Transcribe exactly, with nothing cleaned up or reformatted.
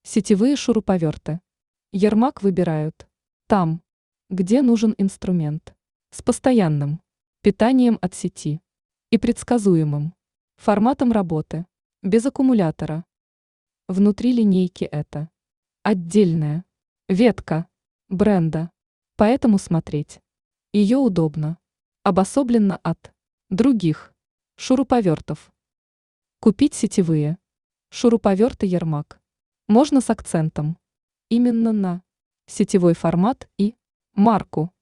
Сетевые шуруповерты. Ермак выбирают там, где нужен инструмент, с постоянным питанием от сети и предсказуемым форматом работы, без аккумулятора. Внутри линейки это отдельная ветка бренда, поэтому смотреть ее удобно, обособленно от других шуруповертов. Купить сетевые шуруповерты Ермак можно с акцентом именно на сетевой формат и марку.